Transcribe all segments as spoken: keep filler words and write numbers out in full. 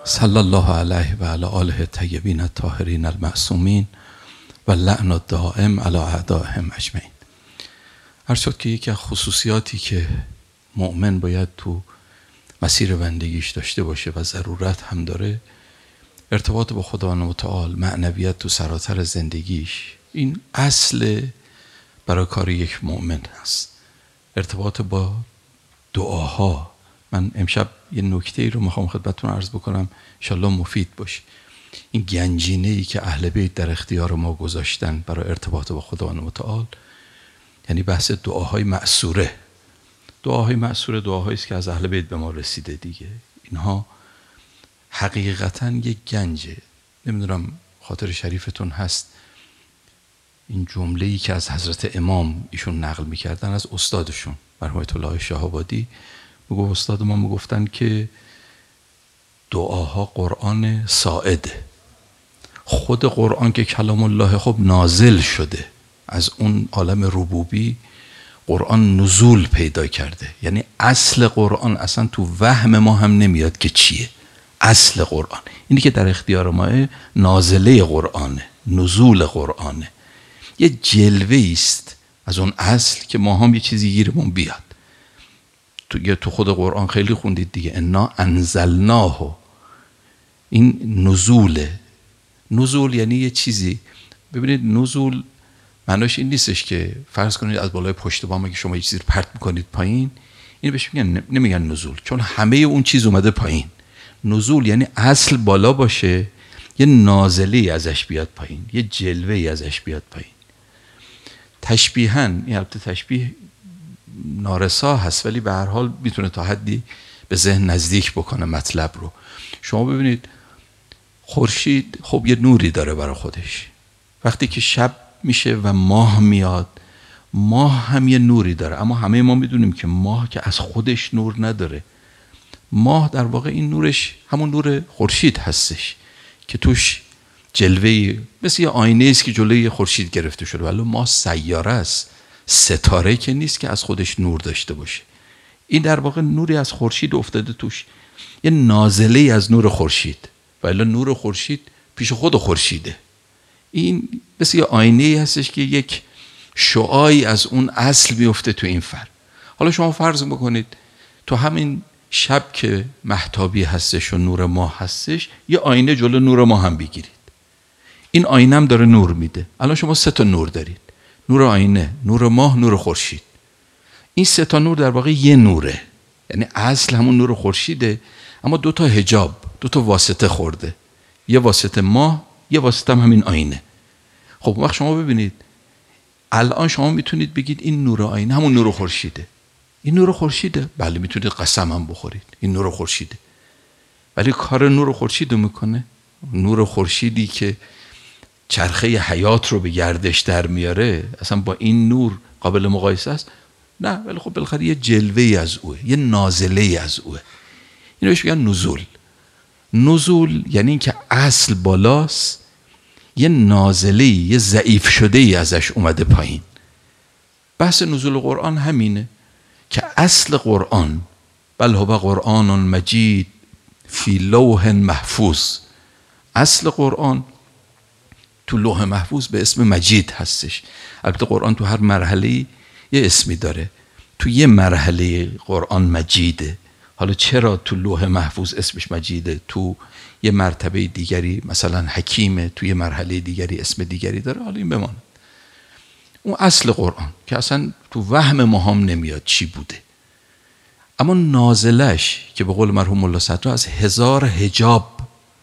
صلی الله علیه و علی آله الطیبین الطاهرین المعصومین و لعن الدائم علی اعدائهم اجمعین. هر شد که یکی از خصوصیاتی که مؤمن باید تو مسیر بندگیش داشته باشه و ضرورت هم داره، ارتباط با خداوند متعال، معنویت تو سراسر زندگیش، این اصل برای کار یک مؤمن هست. ارتباط با دعاها. من امشب یه نکته ای رو میخوام خدمتتون عرض بکنم، ان شاءالله مفید باشه. این گنجینه ای که اهل بیت در اختیار ما گذاشتن برای ارتباط با خداوند متعال، یعنی بحث دعاهای مأثوره. دعاهای مأثوره دعاهایی است که از اهل بیت به ما رسیده دیگه. اینها حقیقتاً یک گنجه. نمیدونم خاطر شریفتون هست این جمله‌ای که از حضرت امام ایشون نقل میکردن از استادشون مرحوم آیت الله شهابادی، میگه استاد ما میگفتن که دعاها قرآن ساعده. خود قرآن که کلام الله خب نازل شده از اون عالم ربوبی، قرآن نزول پیدا کرده. یعنی اصل قرآن اصلا تو وهم ما هم نمیاد که چیه. اصل قرآن اینی که در اختیار ماه نازله قرآنه، نزول قرآنه، یه جلوه است از اون اصل که ما هم یه چیزی گیرمون بیاد. تو یه تو خود قرآن خیلی خوندید دیگه، انا انزلناه. این نزوله. نزول یعنی یه چیزی. ببینید نزول معناش این نیستش که فرض کنید از بالای پشت بام که شما یه چیزی رو پرت میکنید پایین، این بهش میگن، نمیگن نزول، چون همه اون چیز اومده پایین. نزول یعنی اصل بالا باشه، یه نازلی ازش بیاد پایین، یه جلوه‌ای ازش بیاد پایین. تشبیهاً، این البته تشبیه نارسا هست ولی به هر حال میتونه تا حدی به ذهن نزدیک بکنه مطلب رو. شما ببینید خورشید خب یه نوری داره برای خودش. وقتی که شب میشه و ماه میاد، ماه هم یه نوری داره، اما همه ما میدونیم که ماه که از خودش نور نداره. ماه در واقع این نورش همون نور خورشید هستش که توش جلوه‌ای مثل یه آینه است که جلوی خورشید گرفته شده. ولی ماه سیاره است، ستاره که نیست که از خودش نور داشته باشه. این در واقع نوری از خورشید افتاده توش، یه نازله از نور خورشید. ولی نور خورشید پیش خود خورشیده. این مثل یه آینه هستش که یک شعاعی از اون اصل میفته تو این فر. حالا شما فرض بکنید تو همین شب که مهتابی هستش و نور ماه هستش، یه آینه جلو نور ماه هم بگیرید. این آینه هم داره نور میده. الان شما سه تا نور دارید، نور آینه، نور ماه، نور خورشید. این سه تا نور در واقع یه نوره، یعنی اصل همون نور خورشیده، اما دو تا حجاب، دو تا واسطه خورده. یه واسطه ماه، یه واسطه هم همین آینه. خب وقت شما ببینید الان شما میتونید بگید این نور آینه همون نور خورشیده. این نور خورشیده، بله میتونید قسم هم بخورید این نور خورشیده. ولی کار نور خورشید رو میکنه؟ نور خورشیدی که چرخه حیات رو به گردش در میاره اصلا با این نور قابل مقایسه است؟ نه. ولی خب بالاخره یه جلوه‌ای از اوه، یه نازله‌ای از اوه. اینو بهش میگن نزول. نزول یعنی این که اصل بالاست، یه نازله‌ای، یه ضعیف شده‌ای ازش اومده پایین. بحث نزول قرآن همینه که اصل قرآن بل هو قرآن مجید فی لوح محفوظ، اصل قرآن تو لوح محفوظ به اسم مجید هستش. البته قرآن تو هر مرحله یه اسمی داره. تو یه مرحله قرآن مجیده. حالا چرا تو لوح محفوظ اسمش مجیده، تو یه مرتبه دیگری مثلا حکیمه، تو یه مرحله دیگری اسم دیگری داره، حالا این بماند. اون اصل قرآن که اصلا تو وهم ما هم نمیاد چی بوده. اما نازلش که به قول مرحوم ملا صدرا از هزار حجاب،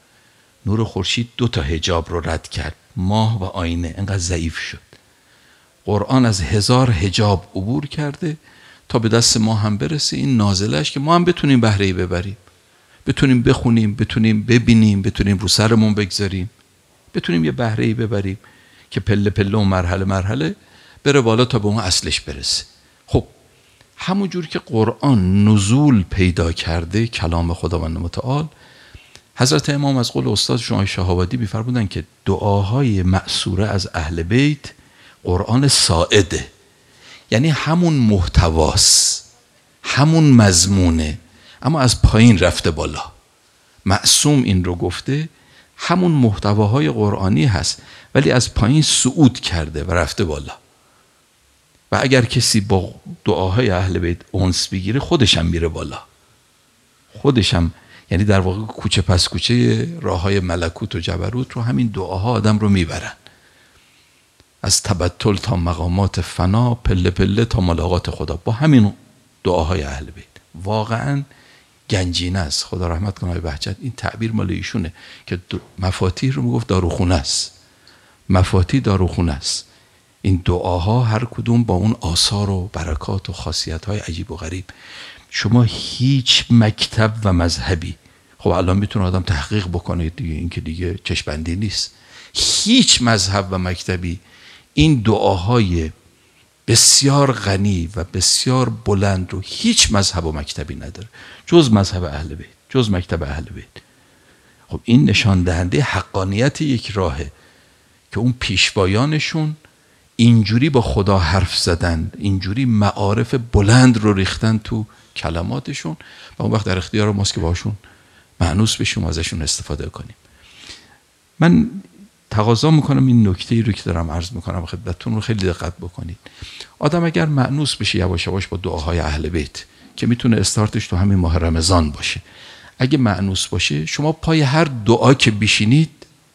نور خورشید دو تا حجاب رو رد کرد، ماه و آینه، انقدر ضعیف شد. قرآن از هزار حجاب عبور کرده تا به دست ما هم برسه این نازلش که ما هم بتونیم بهره‌ای ببریم، بتونیم بخونیم، بتونیم ببینیم، بتونیم رو سرمون بگذاریم، بتونیم یه بهره‌ای ببریم که پله پله و مرحله مرحله بره بالا تا به اون اصلش برسه. خب همون جور که قرآن نزول پیدا کرده، کلام خداوند متعال، حضرت امام از قول استادشون آقای شهابادی می‌فرمودن که دعاهای مأثوره از اهل بیت قرآن ساعده، یعنی همون محتواست، همون مضمونه، اما از پایین رفته بالا. معصوم این رو گفته، همون محتواهای قرآنی هست، ولی از پایین صعود کرده و رفته بالا. و اگر کسی با دعاهای اهل بیت انس بگیره، خودش هم میره بالا، خودش هم، یعنی در واقع کوچه پس کوچه راههای ملکوت و جبروت رو همین دعاها آدم رو میبرن، از تبتل تا مقامات فنا، پله پله تا ملاقات خدا، با همین دعاهای اهل بیت. واقعا گنجینه است. خدا رحمت کنه آقای بهجت، این تعبیر مال ایشونه که مفاتیح رو میگفت داروخونه است، مفاتیح داروخونه است. این دعاها هر کدوم با اون آثار و برکات و خاصیت‌های عجیب و غریب. شما هیچ مکتب و مذهبی، خب الان میتونه آدم تحقیق بکنه دیگه، این که دیگه چشم‌بندی نیست، هیچ مذهب و مکتبی این دعاهای بسیار غنی و بسیار بلند رو هیچ مذهب و مکتبی نداره جز مذهب اهل بیت، جز مکتب اهل بیت. خب این نشان دهنده حقانیت یک راهه که اون پیشوایانشون اینجوری با خدا حرف زدن، اینجوری معارف بلند رو ریختن تو کلماتشون و اون وقت در اختیار ماست که باشون مأنوس بشیم و ازشون استفاده کنیم. من تقاضا میکنم این نکته ای رو که دارم عرض میکنم خدمتتون رو خیلی دقت بکنید. آدم اگر مأنوس بشه یواش یواش با دعاهای اهل بیت که میتونه استارتش تو همین ماه رمضان باشه، اگه مأنوس باشه، شما پای هر دعا که بشینید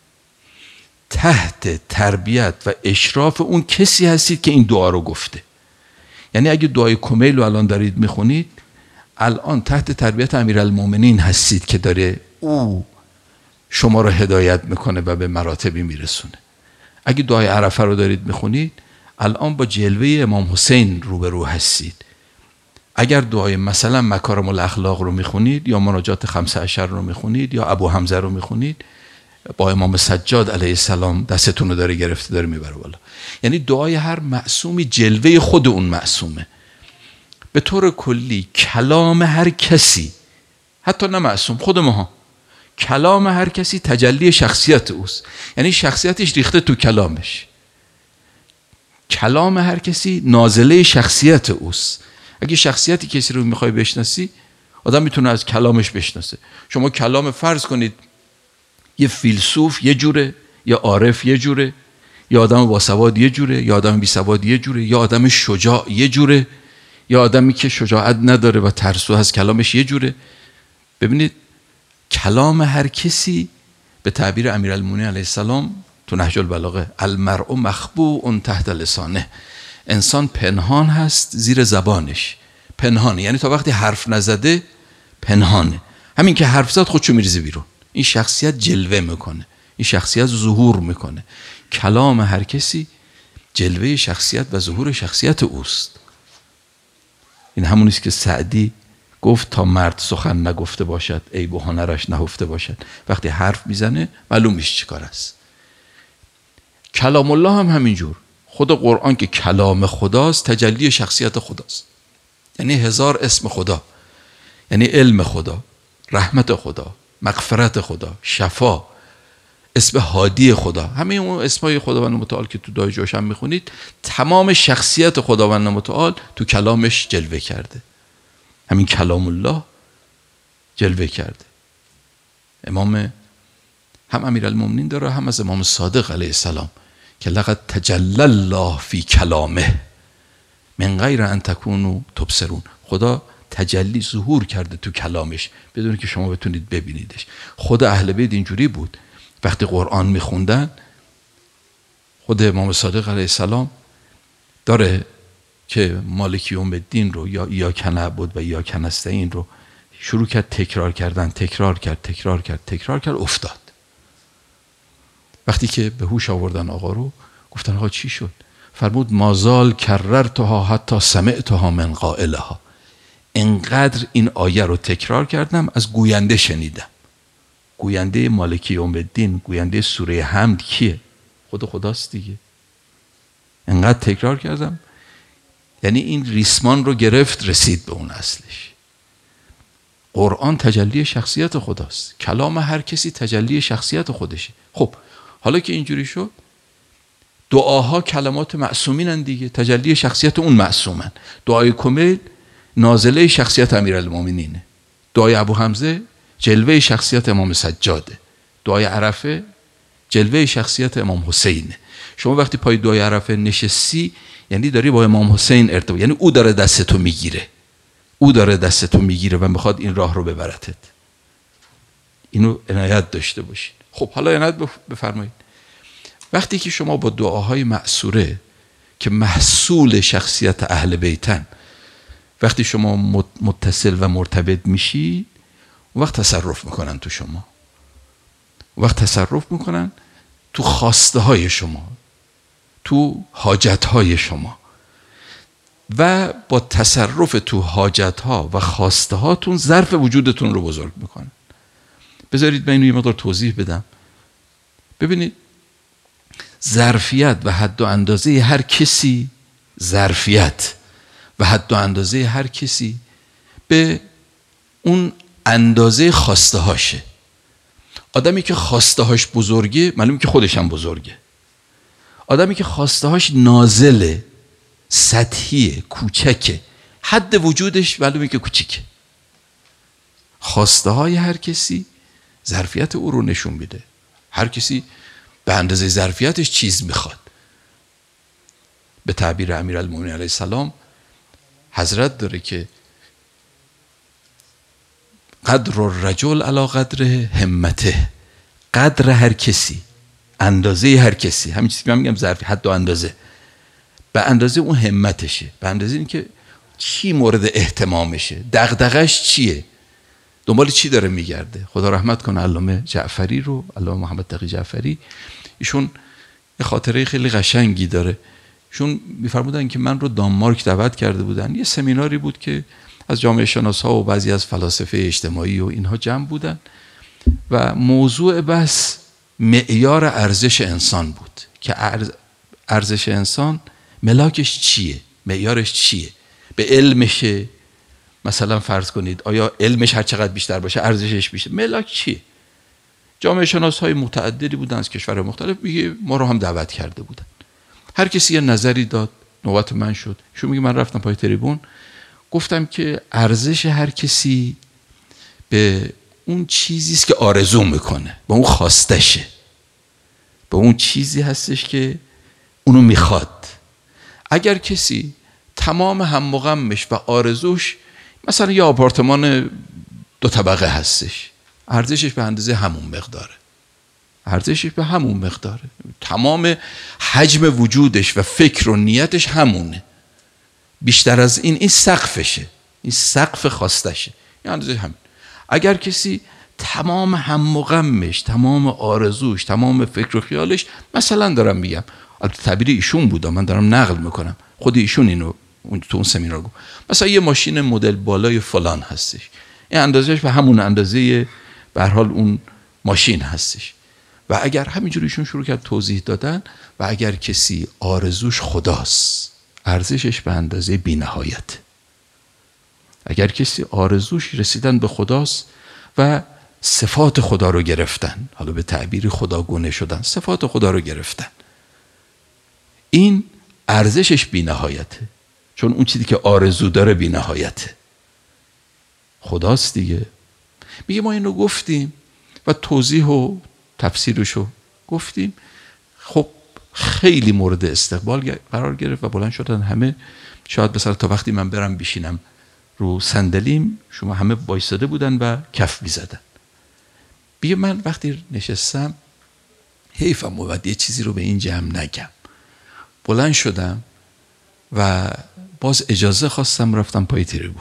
تحت تربیت و اشراف اون کسی هستید که این دعا رو گفته. یعنی اگه دعای کمیل رو الان دارید میخونید، الان تحت تربیت امیرالمومنین هستید که داره او شما رو هدایت میکنه و به مراتبی میرسونه. اگه دعای عرفه رو دارید میخونید، الان با جلوه امام حسین روبرو هستید. اگر دعای مثلا مکارم الاخلاق رو میخونید یا مناجات خمسه عشر رو میخونید یا ابو حمزه رو میخونید، با امام سجاد علیه السلام دستتون رو داره گرفته داره میبره بالا. یعنی دعای هر معصومی جلوه خود اون معصومه. به طور کلی کلام هر کسی، حتی نه معصوم، خود ماها، کلام هر کسی تجلی شخصیت اوست. یعنی شخصیتش ریخته تو کلامش. کلام هر کسی نازله شخصیت اوست. اگه شخصیتی کسی رو میخوای بشناسی، آدم میتونه از کلامش بشناسه. شما کلام فرض کنید یه فیلسوف یه جوره، یا عارف یه جوره، یا آدم باسواد یه جوره، یا آدم بیسواد یه جوره، یا آدم شجاع یه جوره، یا آدمی که شجاعت نداره و ترسو هست کلامش یه جوره. ببینید کلام هر کسی به تعبیر امیرالمومنین علیه السلام تو نهج البلاغه، المرء مخبوء تحت لسانه، انسان پنهان هست زیر زبانش. پنهانه یعنی تا وقتی حرف نزده پنهانه، همین که حرف زد خودشو میریزه بیرون. این شخصیت جلوه میکنه، این شخصیت ظهور میکنه. کلام هر کسی جلوه شخصیت و ظهور شخصیت اوست. این همونیست که سعدی گفت تا مرد سخن نگفته باشد عیب و هنرش نهفته باشد. وقتی حرف میزنه معلوم میشه چی کار است. کلام الله هم همینجور. خود قرآن که کلام خداست، تجلی شخصیت خداست. یعنی هزار اسم خدا، یعنی علم خدا، رحمت خدا، مغفرت خدا، شفا، اسم هادی خدا، همه اون اسمای خداوند متعال که تو دعای جوشن میخونید، تمام شخصیت خداوند متعال تو کلامش جلوه کرده. همین کلام الله جلوه کرده. امام هم امیرالمومنین داره، هم از امام صادق علیه السلام که لقد تجلی الله فی کلامه من غیر ان تکونوا تبصرون. خدا تجلی ظهور کرده تو کلامش بدون که شما بتونید ببینیدش. خود اهل بیت اینجوری بود. وقتی قرآن میخوندن، خود امام صادق علیه السلام داره که مالک یوم الدین رو یا ایاک نعبد و ایاک نستعین رو شروع کرد تکرار کردن، تکرار کرد تکرار کرد تکرار کرد افتاد. وقتی که به هوش آوردن آقا رو، گفتن آقا چی شد؟ فرمود مازال کررتها حتی سمعتها من قائلها. انقدر این آیه رو تکرار کردم از گوینده شنیدم. گوینده مالک یوم الدین، گوینده سوره حمد کیه؟ خود خداست دیگه. انقدر تکرار کردم، یعنی این ریسمان رو گرفت، رسید به اون اصلش. قرآن تجلی شخصیت خداست. کلام هر کسی تجلی شخصیت خودشه. خب حالا که اینجوری شد، دعاها کلمات معصومینن دیگه، تجلی شخصیت اون معصومن. دعای کمیل نازله شخصیت امیرالمومنینه. دعای ابو حمزه جلوه شخصیت امام سجاده. دعای عرفه جلوه شخصیت امام حسینه. شما وقتی پای دعای عرفه نشستی یعنی داری با امام حسین ارتباط، یعنی او داره دستتو میگیره، او داره دستتو میگیره و میخواد این راه رو ببرتت. اینو عنایت داشته باشید. خب حالا عنایت بفرمایید. وقتی که شما با دعاهای مأثوره که محصول شخصیت اهل بیتن، وقتی شما متصل و مرتبط میشی، اون وقت تصرف میکنن تو شما، اون وقت تصرف میکنن تو خواسته های شما، تو حاجت های شما، و با تصرف تو حاجت ها و خواسته هاتون ظرف وجودتون رو بزرگ میکنن. بذارید من اینو یه مقدار توضیح بدم. ببینید ظرفیت و حد و اندازه هر کسی، ظرفیت و حد و اندازه هر کسی به اون اندازه خواسته هاشه. آدمی که خواسته هاش بزرگه معلومه که خودش هم بزرگه. آدمی که خواسته هاش نازله، سطحیه، کوچکه، حد وجودش معلومه که کوچیکه. خواسته های هر کسی ظرفیت او رو نشون میده. هر کسی به اندازه ظرفیتش چیز میخواد. به تعبیر امیرالمومنین علیه السلام حضرت داره که قدر الرجل علی قدر همته، قدر هر کسی اندازه هر کسی، همین چیزی که من میگم ظرفی، حد و اندازه، به اندازه اون همتشه، به اندازه این که چی مورد اهتمامشه، دغدغش چیه، دنبال چی داره میگرده. خدا رحمت کنه علامه جعفری رو، علامه محمد تقی جعفری، ایشون یه خاطره خیلی قشنگی داره. ایشون میفرمودن که من رو دانمارک دعوت کرده بودن، یه سمیناری بود که از جامعه شناسا و بعضی از فلاسفه اجتماعی و اینها جمع بودن و موضوع بس معیار ارزش انسان بود که ارزش انسان ملاکش چیه، معیارش چیه، به علمشه، مثلا فرض کنید آیا علمش هر چقدر بیشتر باشه ارزشش بیشتر، ملاک چیه. جامعه شناس های متعددی بودن از کشورهای مختلف، میگه ما رو هم دعوت کرده بودن، هر کسی یه نظری داد. نوبت من شد. شو میگه من رفتم پای تریبون، گفتم که ارزش هر کسی به اون چیزی است که آرزو میکنه، به اون خواستشه، به اون چیزی هستش که اونو میخواد. اگر کسی تمام هم و غمش و آرزوش مثلا یه آپارتمان دو طبقه هستش، ارزشش به اندازه همون مقداره، ارزشش به همون مقداره، تمام حجم وجودش و فکر و نیتش همونه، بیشتر از این این سقفشه، این سقف خواستشه، این اندازه همین. اگر کسی تمام هم و غمش، تمام آرزوش، تمام فکر و خیالش، مثلا دارم میگم، البته تعبیر ایشون بوده، من دارم نقل میکنم، خود ایشون اینو تو اون سمینار گفت، مثلا یه ماشین مدل بالای فلان هستش، این اندازهش به همون اندازه به هر حال اون ماشین هستش. و اگر همینجوری ایشون شروع کرد توضیح دادن، و اگر کسی آرزوش خداست، ارزشش به اندازه بی‌نهایت. اگر کسی آرزوش رسیدن به خداست و صفات خدا رو گرفتن، حالا به تعبیر خداگونه شدن، صفات خدا رو گرفتن، این ارزشش بی‌نهایته، چون اون چیزی که آرزو داره بی‌نهایته، خداست دیگه. میگه ما اینو گفتیم و توضیح و تفسیرشو گفتیم، خب خیلی مورد استقبال قرار گرفت و بلند شدن همه. شاید بسر تا وقتی من برم بشینم رو صندلیم، شما همه وایساده بودن و کف می‌زدن. بگه من وقتی نشستم حیفم بود یه چیزی رو به این جمع نگم، بلند شدم و باز اجازه خواستم، رفتم پای تریبون،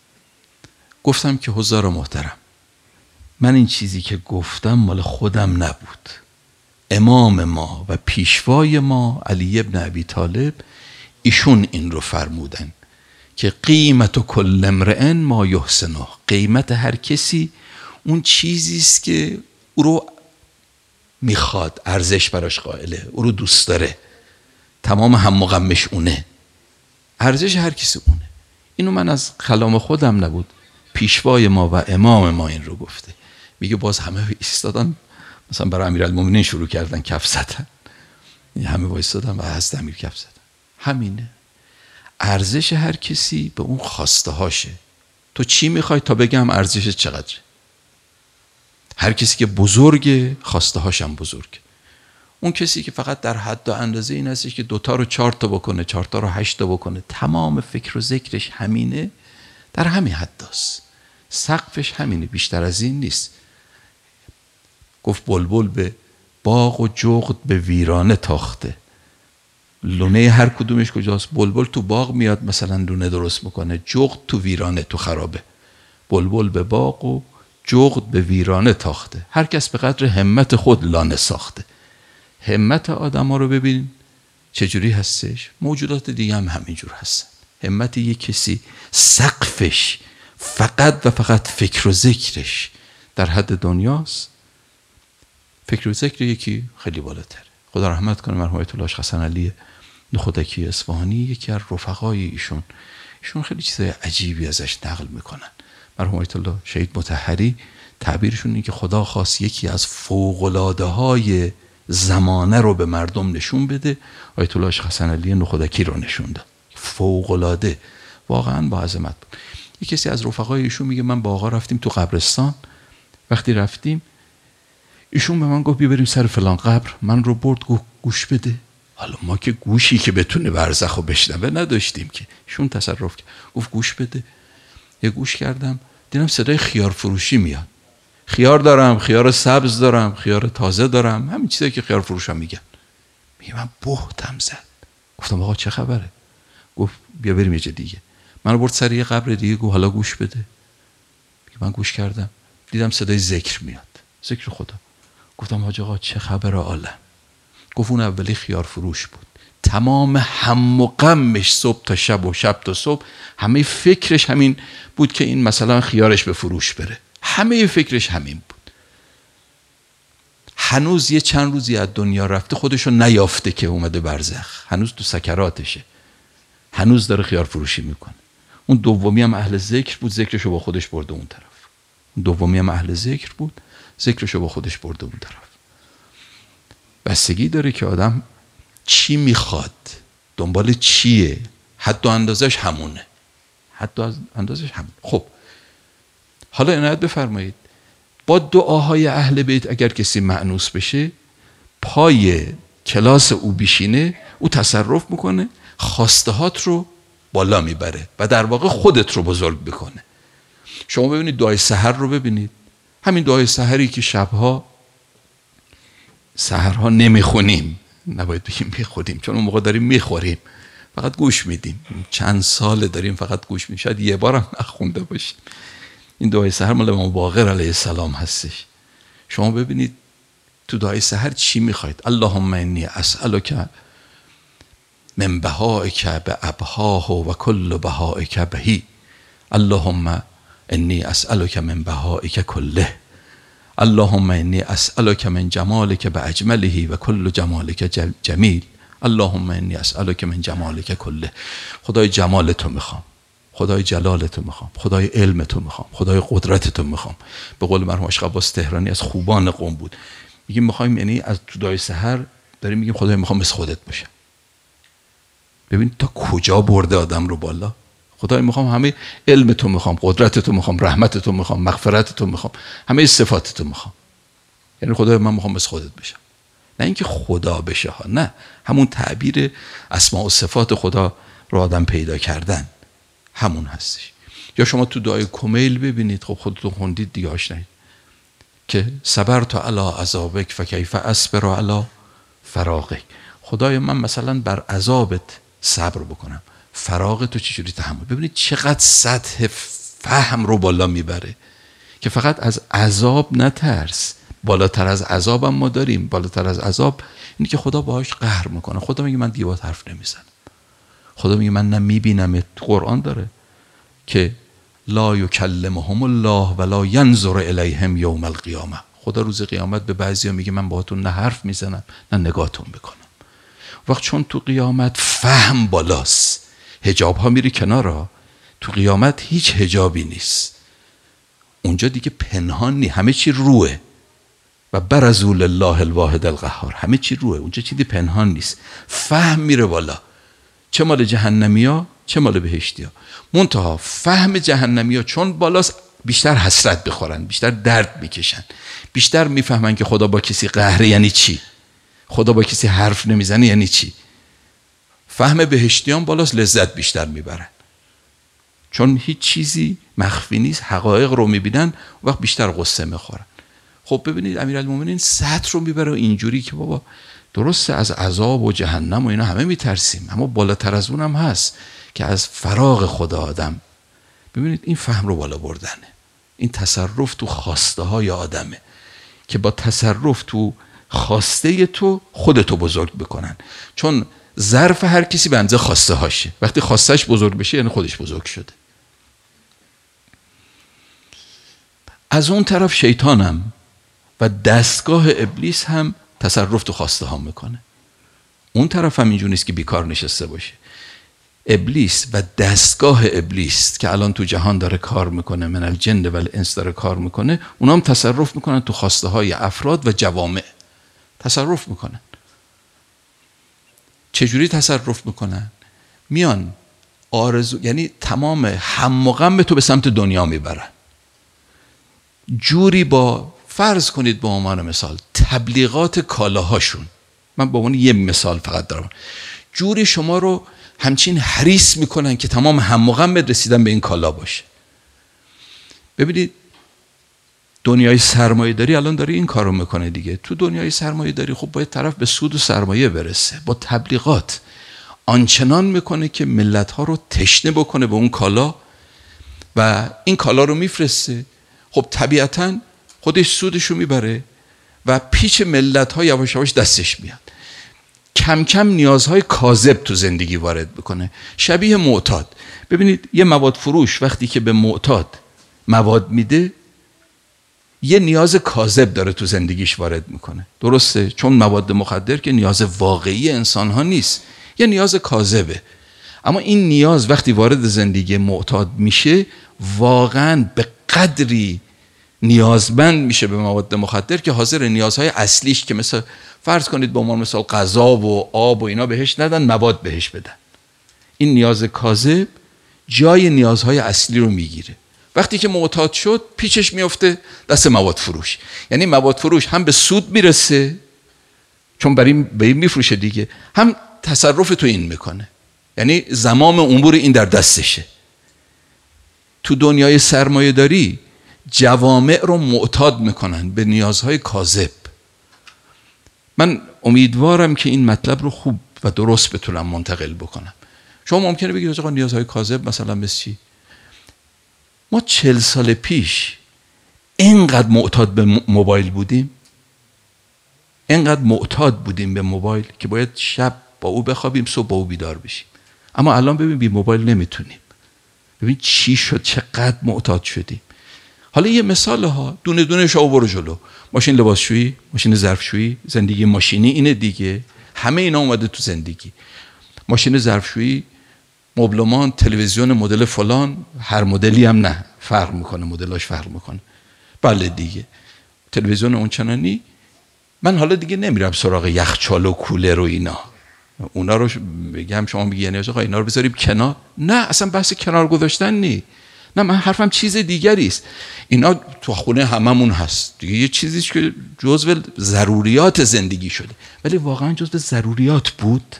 گفتم که حضار محترم، من این چیزی که گفتم مال خودم نبود، امام ما و پیشوای ما علی ابن ابی طالب ایشون این رو فرمودن که قیمت کل امرئ ما یحسنه، قیمت هر کسی اون چیزی است که او رو میخواد، ارزش براش قائله، او رو دوست داره، تمام هم و غمش اونه، ارزش هر کسی اونه. اینو من از کلام خودم نبود، پیشوای ما و امام ما این رو گفته. میگه باز همه ایستادن، مثلا برای امیرالمومنین شروع کردن کف زدن، همه وایستادن و حضرت امیر کف زدن. همینه، ارزش هر کسی به اون خواسته هاشه. تو چی میخوای تا بگم ارزشش چقدره؟ هر کسی که بزرگه خواسته هاشم بزرگه. اون کسی که فقط در حد و اندازه این هستش که دوتا رو چهار تا بکنه، چهار تا رو هشت تا بکنه، تمام فکر و ذکرش همینه، در همین حد است. سقفش همینه، بیشتر از این نیست. گفت بلبل به باغ و جغد به ویرانه تاخته. لونه هر کدومش کجاست؟ بلبل تو باغ میاد مثلا لونه درست میکنه، جغد تو ویرانه، تو خرابه. بلبل به باغ و جغد به ویرانه تاخته. هر کس به قدر همت خود لانه ساخته. همت آدم ها رو ببین چجوری هستش. موجودات دیگه هم همینجور هستن. همت یک کسی سقفش فقط و فقط فکر و ذکرش در حد دنیاست، فکر و ذکر یکی خیلی بالاتره. خدا رحمت کنه مرحوم آیت الله حسن علی نخودکی اصفهانی، یکی از رفقای ایشون ایشون خیلی چیزای عجیبی ازش نقل میکنن. مرحوم آیت الله شهید مطهری تعبیرشون اینه که خدا خواست یکی از فوق‌العاده‌های زمانه رو به مردم نشون بده، آیت الله حسن علی نخودکی رو نشون داد. فوق‌العاده، واقعا با عظمت بود. یک کسی از رفقای ایشون میگه من با آقا رفتیم تو قبرستان، وقتی رفتیم ایشون به من گفت بیا بریم سر فلان قبر، من رو برد گفت گوش بده. حالا ما که گوشی که بتونه برزخو بشنوه نداشتیم که، ایشون تصرف کرد گفت گوش بده. یه گوش کردم دیدم صدای خیار فروشی میاد. خیار دارم، خیار سبز دارم، خیار تازه دارم، همین چیزایی که خیار فروشا میگن. میگه من بهتم زد. گفتم آقا چه خبره؟ گفت بیا بریم یه جا دیگه. من برد سر یه قبر دیگه، گفت حالا گوش بده. میگه من گوش کردم دیدم صدای ذکر میاد، ذکر خدا. گفتم حاج آقا چه خبر عالم؟ گفت اون اولی خیار فروش بود، تمام هم و غمش صبح تا شب و شب تا صبح همه فکرش همین بود که این مثلا خیارش به فروش بره، همه فکرش همین بود. هنوز یه چند روزی از دنیا رفته، خودشو نیافته که اومده برزخ، هنوز تو سکراتشه، هنوز داره خیار فروشی میکنه. اون دومی هم اهل ذکر بود، ذکرشو با خودش برده اون طرف. اون دومی هم اهل ذکر بود، ذکرشو با خودش برده اون طرف. بستگی داره که آدم چی میخواد، دنبال چیه، حد و اندازش همونه، حد و اندازش همونه. خب حالا عنایت بفرمایید، با دعاهای اهل بیت اگر کسی مأنوس بشه، پای کلاس او بیشینه، او تصرف میکنه، خواستهات رو بالا میبره و در واقع خودت رو بزرگ بکنه. شما ببینید دعای سحر رو ببینید، همین دعای سحری که شبها سحرها نمیخونیم، نباید بگیم میخوریم، چون اون موقع داریم میخوریم، فقط گوش میدیم. چند سال داریم فقط گوش میدیم، شاید یه بار هم نخونده باشیم. این دعای سحر مال امام باقر علیه السلام هستش. شما ببینید تو دعای سحر چی میخواید؟ اللهم انی اسألک من بهائک بابهاه و کل بهائک بهی. اللهم انی اسألک من بهائک کله. اللهم انی اسألک من جمالک باجمله و کل جمالک جمیل. اللهم انی اسألک من جمالک کله. خدای جمالتو میخوام، خدای جلالتو میخوام، خدای علمتو میخوام، خدای قدرتتو میخوام. به قول مرحوم اشق عباس تهرانی از خوبان قوم بود، میگیم میخوایم، یعنی از تو دعای سحر داریم میگیم خدای میخوام مثل خودت باشم. ببین تا کجا برده آدم رو بالا. خدای میخوام همه علمتو میخوام، قدرتتو میخوام، رحمتتو میخوام، مغفرتتو میخوام، همه صفاتتو میخوام. یعنی خدای من میخوام مثل خودت بشم، نه اینکه خدا بشه ها، نه، همون تعبیر اسماء و صفات خدا رو آدم پیدا کردن همون هستش. یا شما تو دعای کمیل ببینید، خب خودتون خوندید دیگه آشنایید که صبرت علی عذابک فکیف اصبر علی فراقک. خدای من مثلا بر عذابت صبر بکنم، فراق تو چجوری تحمل. ببینید چقدر سطح فهم رو بالا میبره که فقط از عذاب نترس، بالاتر از عذاب هم ما داریم. بالاتر از عذاب اینی که خدا باهاش قهر میکنه. خدا میگه من دیگه باهات حرف نمیزنم. خدا میگه من نمیبینم. تو قرآن داره که لا یکلمهم الله ولا ینظر الیهم یوم القیامه. خدا روز قیامت به بعضیا میگه من باهاتون نه حرف میزنم نه نگاهتون میکنم. وقت چون تو قیامت فهم بالاست، حجاب ها میری کنارا، تو قیامت هیچ حجابی نیست. اونجا دیگه پنهان نی، همه چی روه و برزوا لله الواحد القهار، همه چی روه، اونجا چیزی پنهان نیست. فهم میره بالا، چه مال جهنمیا چه مال بهشتیا. منتها فهم جهنمیا چون بالاست بیشتر حسرت بخورن، بیشتر درد میکشن، بیشتر میفهمن که خدا با کسی قهره یعنی چی، خدا با کسی حرف نمیزنه یعنی چی. فهم بهشتیان بالاست، لذت بیشتر میبرن، چون هیچ چیزی مخفی نیست، حقایق رو میبینن، وقت بیشتر قصه میخورن. خب ببینید امیرالمومنین سطح رو میبره اینجوری که بابا درسته از عذاب و جهنم و اینا همه میترسیم، اما بالاتر از اونم هست که از فراغ خدا آدم، ببینید این فهم رو بالا بردنه، این تصرف تو خواسته های آدمه که با تصرف تو خواسته تو خودتو بزرگ بکنن، چون ظرف هر کسی به اندازه خواسته هاشه، وقتی خواستهش بزرگ بشه یعنی خودش بزرگ شده. از اون طرف شیطانم و دستگاه ابلیس هم تصرف تو خواسته ها میکنه. اون طرف هم اینجور نیست که بیکار نشسته باشه. ابلیس و دستگاه ابلیس که الان تو جهان داره کار میکنه، من الجن و الانس داره کار میکنه، اونا هم تصرف میکنن تو خواسته های افراد و جوامع، تصرف میکنن. چجوری تصرف میکنن؟ میان آرزو، یعنی تمام هم و غم تو به سمت دنیا میبرن، جوری با فرض کنید به عنوان مثال تبلیغات کالاهاشون، من به عنوان یه مثال فقط دارم، جوری شما رو همچین حریص میکنن که تمام هم و غم رسیدن به این کالا باشه. ببینید دنیای سرمایه داری الان داره این کارو میکنه دیگه. تو دنیای سرمایه داری خب باید طرف به سود و سرمایه برسه، با تبلیغات آنچنان میکنه که ملت ها رو تشنه بکنه به اون کالا و این کالا رو میفرسته. خب طبیعتاً خودش سودشو میبره و پیچ ملت ها یواش یواش دستش میاد، کم کم نیازهای کاذب تو زندگی وارد بکنه، شبیه معتاد. ببینید یه مواد فروش وقتی که به معتاد مواد میده یه نیاز کاذب داره تو زندگیش وارد میکنه، درسته؟ چون مواد مخدر که نیاز واقعی انسان ها نیست، یه نیاز کاذبه. اما این نیاز وقتی وارد زندگی معتاد میشه واقعا به قدری نیازمند میشه به مواد مخدر که حاضر نیازهای اصلیش که مثل فرض کنید به عنوان مثال غذا و آب و اینا بهش ندن، مواد بهش بدن. این نیاز کاذب جای نیازهای اصلی رو میگیره. وقتی که معتاد شد پیچش میفته دست مواد فروش، یعنی مواد فروش هم به سود میرسه چون برای به این میفروشه دیگه، هم تصرف تو این میکنه، یعنی زمام امور این در دستشه. تو دنیای سرمایه داری جوامع رو معتاد میکنن به نیازهای کاذب. من امیدوارم که این مطلب رو خوب و درست بتونم منتقل بکنم. شما ممکنه بگید آقا نیازهای کاذب مثلا مثل چی؟ ما چل سال پیش اینقدر معتاد به موبایل بودیم، اینقدر معتاد بودیم به موبایل که باید شب با او بخوابیم صبح با او بیدار بشیم. اما الان ببین بی موبایل نمیتونیم. ببین چی شد، چقدر معتاد شدیم. حالا یه مثال ها دونه دونه شو برو جلو. ماشین لباسشویی، ماشین ظرفشویی، زندگی ماشینی اینه دیگه، همه اینا اومده تو زندگی. ماشین ظرفشویی، مبلمان، تلویزیون مدل فلان، هر مدلی هم نه، فرق میکنه، مدلاش فرق میکنه. بله دیگه تلویزیون اونچنانی. من حالا دیگه نمیرم سراغ یخچال و کولر و اینا، اونا رو بگم شما میگی یعنی آقا اینا رو بذاریم کنار. نه اصلا بحث کنار گذاشتن نی. نه من حرفم چیز دیگری است. اینا تو خونه هممون هست دیگه، یه چیزی که جزو ضروریات زندگی شده. ولی واقعا جزو ضروریات بود؟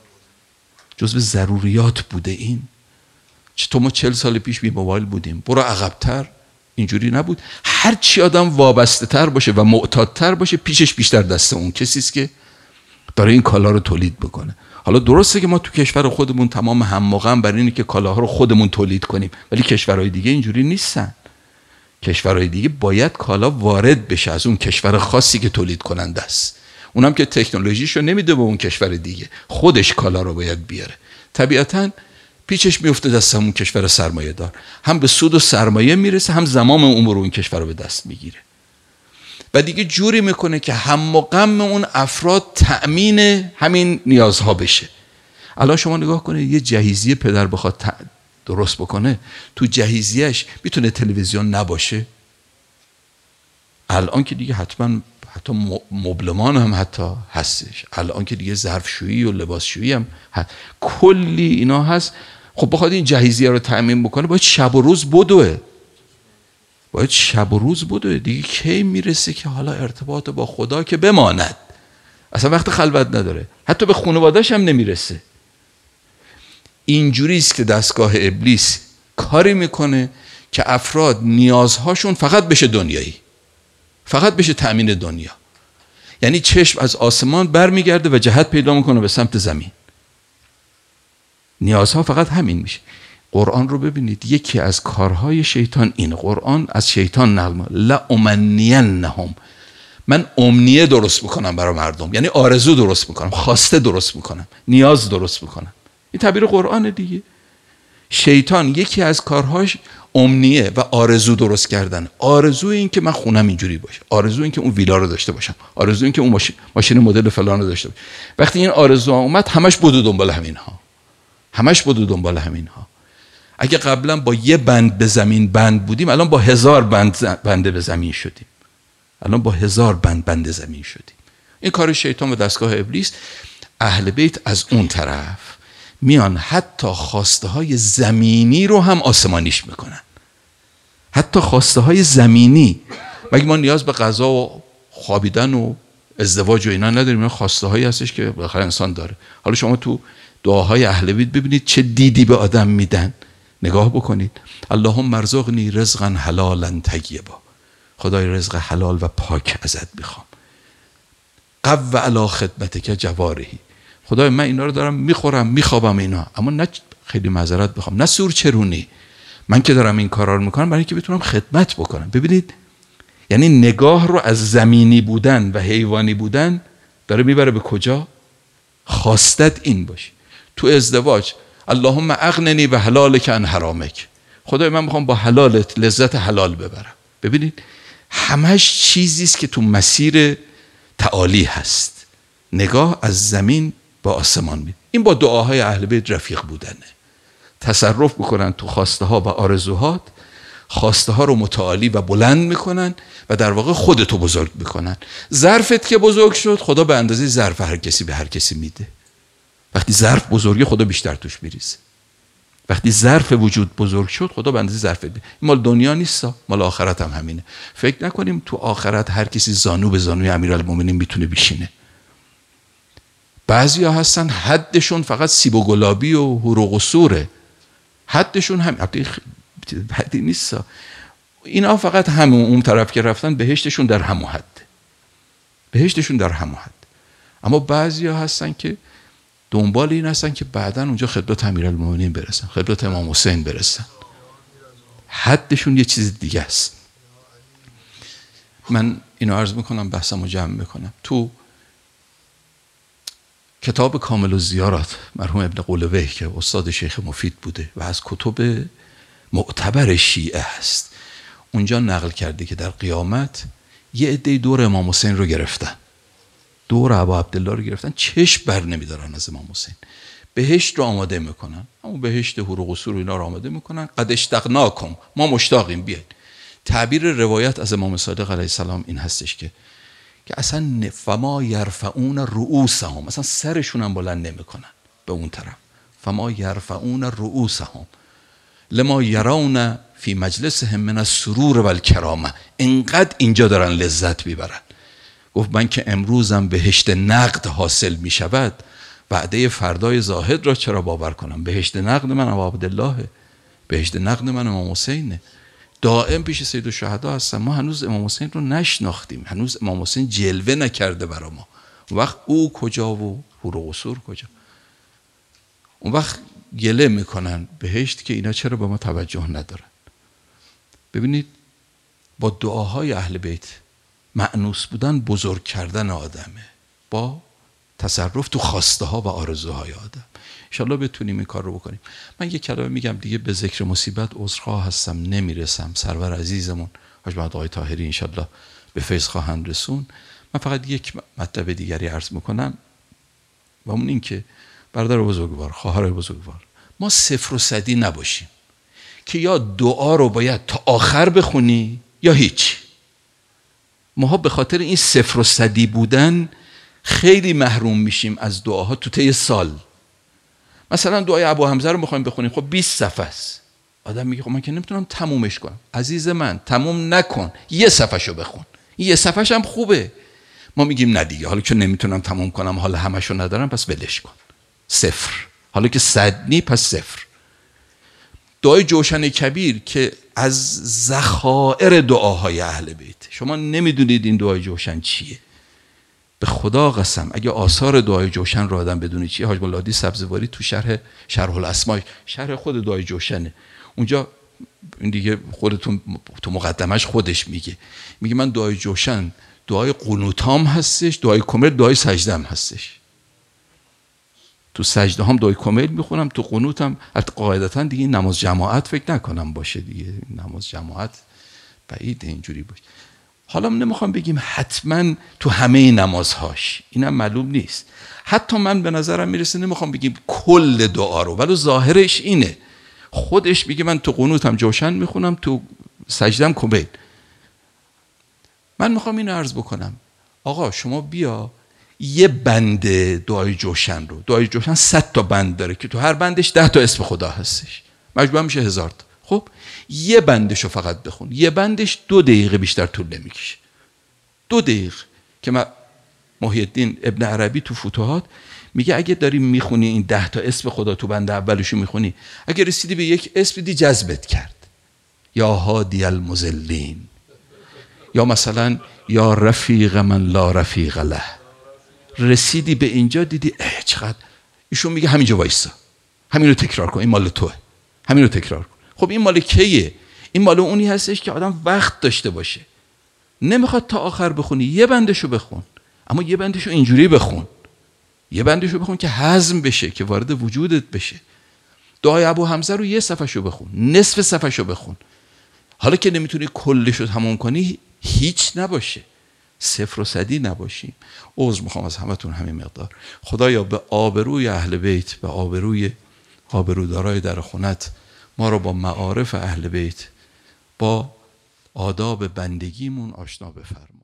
جزو ضروریات بوده این؟ چطور ما چل سال پیش بی موبایل بودیم؟ برو عقب‌تر اینجوری نبود. هر چی آدم وابسته تر باشه و معتادتر باشه پیشش بیشتر دست اون کسی است که داره این کالا رو تولید بکنه. حالا درسته که ما تو کشور خودمون تمام هم و غم برای اینه که کالاها رو خودمون تولید کنیم، ولی کشورهای دیگه اینجوری نیستن. کشورهای دیگه باید کالا وارد بشه از اون کشور خاصی که تولید کننده است. اونم که تکنولوژیشو نمیده به اون کشور دیگه، خودش کالا رو باید بیاره. طبیعتاً پیچش میفته دست همون کشور سرمایه دار، هم به سود و سرمایه میرسه، هم زمام امور اون کشور رو به دست میگیره و دیگه جوری میکنه که هم و غم اون افراد تأمین همین نیازها بشه. الان شما نگاه کنید یه جهیزیه پدر بخواد درست بکنه، تو جهیزیهش میتونه تلویزیون نباشه؟ الان که دیگه حتما حتی مبلمان هم حتی هستش، الان که دیگه ظرفشویی و لباسشویی هم هست. کلی اینا هست. خب بخواد این جهیزیه رو تأمین بکنه باید شب و روز بدوه. باید شب و روز بوده دیگه. کی میرسه که حالا ارتباط با خدا که بماند، اصلا وقت خلوت نداره، حتی به خانواده‌اش هم نمیرسه. اینجوری است که دستگاه ابلیس کاری میکنه که افراد نیازهاشون فقط بشه دنیایی، فقط بشه تأمین دنیا. یعنی چشم از آسمان برمیگرده و جهت پیدا میکنه به سمت زمین. نیازها فقط همین میشه. قرآن رو ببینید، یکی از کارهای شیطان این، قرآن از شیطان نقل لأمنینهم، من امنیه درست میکنم برای مردم، یعنی آرزو درست میکنم، خواسته درست میکنم، نیاز درست میکنم. این تعبیر قرآن دیگه. شیطان یکی از کارهاش امنیه و آرزو درست کردن. آرزو این که من خونم اینجوری باشه، آرزو این که اون ویلا رو داشته باشم، آرزو این که اون ماشین ماشین مدل فلان رو داشته باشم. وقتی این آرزو اومد همش بدو دنبال همینها، همش بدو دنبال همینها. اگه قبلا با یه بند به زمین بند بودیم، الان با هزار بند بنده به زمین شدیم. الان با هزار بند بند زمین شدیم. این کار شیطان و دستگاه ابلیس. اهل بیت از اون طرف میان حتی خواسته های زمینی رو هم آسمانیش میکنن. حتی خواسته های زمینی، مگه ما نیاز به غذا و خوابیدن و ازدواج و اینا نداریم؟ اینا خواسته هایی هستش که بالاخره انسان داره. حالا شما تو دعاهای اهل بیت ببینید چه دیدی به آدم میدن. نگاه بکنید. اللهم ارزقنی رزقا حلالا طیبا، خدای رزق حلال و پاک ازت میخوام. قو علی خدمتک جوارحی، خدای من اینا رو دارم میخورم میخوابم اینا، اما نه خیلی معذرت بخوام، نه سور چرونی، من که دارم این کارا رو میکنم برای اینکه بتونم خدمت بکنم. ببینید یعنی نگاه رو از زمینی بودن و حیوانی بودن داره میبره به کجا؟ خواستت این باشه. تو ازدواج اللهم اغننی به حلالک عن حرامک، خدای من میخوام با حلالت لذت حلال ببرم. ببینید همش چیزی است که تو مسیر تعالی هست. نگاه از زمین با آسمان می. این با دعاهای اهل بیت رفیق بودنه. تصرف بکنن تو خواسته ها و آرزوهات، خواسته ها رو متعالی و بلند میکنن و در واقع خودتو بزرگ میکنن. ظرفت که بزرگ شد، خدا به اندازه ظرف هر کسی به هر کسی میده. وقتی ظرف بزرگه، خدا بیشتر توش میریزه. وقتی ظرف وجود بزرگ شد، خدا به اندازه ظرف میده. این مال دنیا نیست، مال آخرت هم همینه. فکر نکنیم تو آخرت هر کسی زانو به زانوی امیرالمومنین میتونه بشینه. بعضیا هستن حدشون فقط سیب و گلابی و حور و قصوره. حدشون هم حدی نیست. اینا فقط همون اون طرف که رفتن بهشتشون در همون حد. بهشتشون در همون حد. اما بعضیا هستن که دنبال این هستن که بعداً اونجا خدمت امیرالمومنین برسن، خدمت امام حسین برسن. حدشون یه چیز دیگه است. من اینو عرض میکنم، بحثمو جمع میکنم. تو کتاب کامل الزیارات مرحوم ابن قولویه که استاد شیخ مفید بوده و از کتب معتبر شیعه هست، اونجا نقل کرده که در قیامت یه عده دور امام حسین رو گرفتن، دور ابا عبدالله رو گرفتن، چشم بر نمیدارن از امام حسین. بهشت رو آماده میکنن، اما بهشت حور و قصور اینا رو آماده میکنن. قد اشتقناکم، ما مشتاقیم بیاید. تعبیر روایت از امام صادق علیه السلام این هستش که که اصلا فما یرفعون رؤوسهم، اصلا سرشون هم بلند نمیکنن به اون طرف. فما یرفعون رؤوسهم لما یرون فی مجلسهم من السرور و الکرامه، انقدر اینجا دارن لذت میبرن. گفت من که امروزم بهشت نقد حاصل میشود، وعده فردای زاهد را چرا باور کنم؟ بهشت نقد من ابا عبدالله، بهشت نقد من امام حسینه. دائم پیش سید الشهدا هستم. ما هنوز امام حسین رو نشناختیم، هنوز امام حسین جلوه نکرده برا ما. اون وقت او کجا و حور و قصور کجا؟ اون وقت گله میکنن بهشت که اینا چرا به ما توجه ندارن. ببینید با دعاهای اهل بیت مأنوس بودن بزرگ کردن آدمه، با تصرف تو خواسته ها و آرزوهای آدم. انشالله بتونیم این کار رو بکنیم. من یک کلمه میگم دیگه، به ذکر مصیبت عذرخواه هستم، نمیرسم. سرور عزیزمون حاج محمد آقای طاهری انشالله به فیض خواهند رسون. من فقط یک مطلب دیگری عرض میکنم و اون این که برادر بزرگوار، خواهر بزرگوار، ما صفر و صدی نباشیم که یا دعا رو باید تا آخر بخونی یا هیچ. ما به خاطر این صفر و صدی بودن خیلی محروم میشیم از دعاها تو طی سال. مثلا دعای ابو حمزه رو میخوایم بخونیم، خب بیست صفحه است. آدم میگه خب من که نمیتونم تمومش کنم. عزیز من تموم نکن، یه صفحه‌شو بخون، یه صفحه‌ش هم خوبه. ما میگیم نه دیگه، حالا که نمیتونم تموم کنم، حالا همشو ندارم، پس ولش کن، صفر. حالا که صد نی پس صفر. دعای جوشن کبیر که از ذخایر دعاهای اهل بیت، شما نمیدونید این دعای جوشن چیه. به خدا قسم اگه آثار دعای جوشن رو آدم بدونی چیه، حاج مولادی سبزواری تو شرح شرح الاسماء، شرح خود دعای جوشنه، اونجا این دیگه خودتون تو مقدمش خودش میگه، میگه من دعای جوشن دعای قنوتام هستش، دعای کامل دعای سجدم هستش. تو سجده هم دعای کامل میخونم، تو قنوتم قاعدتا دیگه نماز جماعت فکر نکنم باشه دیگه، نماز جماعت بعید اینجوری باشه. حالا نمیخوام بگیم حتما تو همه نمازهاش، اینم معلوم نیست. حتی من به نظرم میرسه نمیخوام بگیم کل دعا رو، ولی ظاهرش اینه. خودش میگه من تو قنوتم جوشن میخونم، تو سجدم کامل. من میخوام اینو عرض بکنم، آقا شما بیا یه بند دعای جوشن رو، دعای جوشن صد تا بند داره که تو هر بندش ده تا اسم خدا هستش، مجموع میشه هزار تا. خب یه بندشو فقط بخون، یه بندش دو دقیقه بیشتر طول نمیکشه، دو دقیقه. که من محی الدین ابن عربی تو فتوحات میگه اگه داری میخونی این ده تا اسم خدا تو بند اولشو میخونی، اگه رسیدی به یک اسم دی جذبت کرد، یا هادی المضلین، یا مثلا یا رفیق من لا رفیق له، رسیدی به اینجا دیدی اه چقدر، ایشون میگه همینجا وایسا، همینو تکرار کن، این مال توه، همینو تکرار کن. خب این مال کیه؟ این مال اونی هستش که آدم وقت داشته باشه، نمیخواد تا آخر بخونی، یه بندشو بخون، اما یه بندشو اینجوری بخون، یه بندشو بخون که هضم بشه، که وارد وجودت بشه. دعای ابو حمزه رو یه صفحه‌شو بخون، نصف صفحه‌شو بخون. حالا که نمیتونی کلشو تموم کنی، هیچ نباشه، صفر و صدی نباشیم. عذر میخوام از همتون همین مقدار. خدایا به آبروی اهل بیت، به آبروی آبرودارای در خونت، ما رو با معارف اهل بیت، با آداب بندگیمون آشنا بفرما.